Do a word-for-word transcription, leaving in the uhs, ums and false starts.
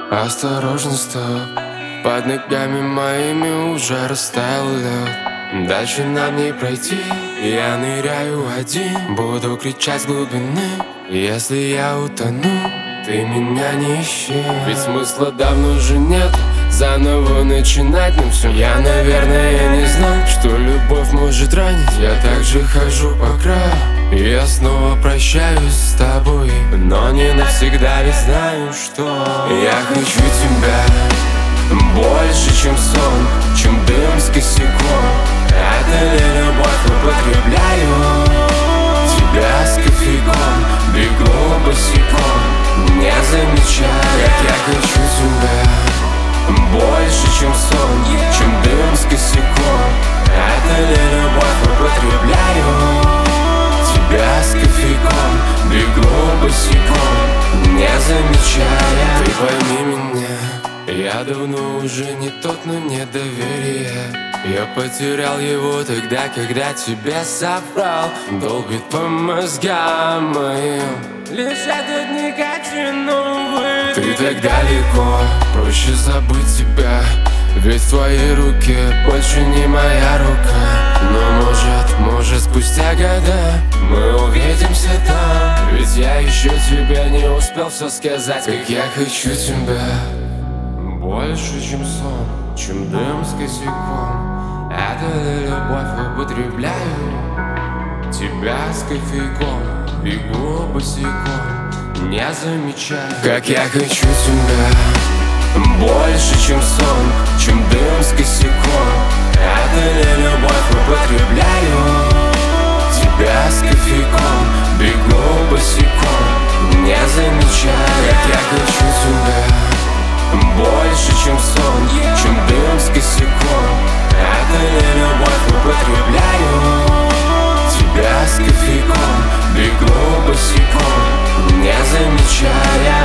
Осторожно, стоп. Под ногами моими уже растаял лед. Дальше нам не пройти. Я ныряю один, буду кричать с глубины. Если я утону, ты меня не ищи. Ведь смысла давно уже нет заново начинать нам все. Я, наверное, не знал, что любовь может ранить. Я также хожу по краю, и я снова прощаюсь с тобой, но не навсегда, ведь знаю, что я хочу тебя больше, чем сон, чем дым с косяком. Это не любовь, употребляю тебя с кофейком. Бегу босиком, не замечая, как я хочу тебя больше, чем сон, чем дым с косяком. Это не любовь, употребляю тебя с кофейком. Бегу босиком, не замечая. Ты пойми меня, я давно уже не тот, но мне доверие. Я потерял его тогда, когда тебя соврал. Долбит по мозгам моим лишь этот никотиновый. Ты так далеко, проще забыть тебя. Ведь в твоей руке больше не моя рука. Но может, может спустя года мы увидимся там. Ведь я еще тебе не успел все сказать. Как я хочу тебя больше, чем сон, чем дым с косяком. Это ли любовь, употребляю тебя с кофейком. Бегу босиком, не замечая, как я хочу тебя больше, чем сон, чем дым с косяком. Это ли любовь, употребляю тебя с кофейком. Бегу босиком, не замечая, как я хочу тебя больше, чем сон, чем дым с косяком. Это не любовь, употребляю тебя с кофейком. Бегу босиком, не замечая.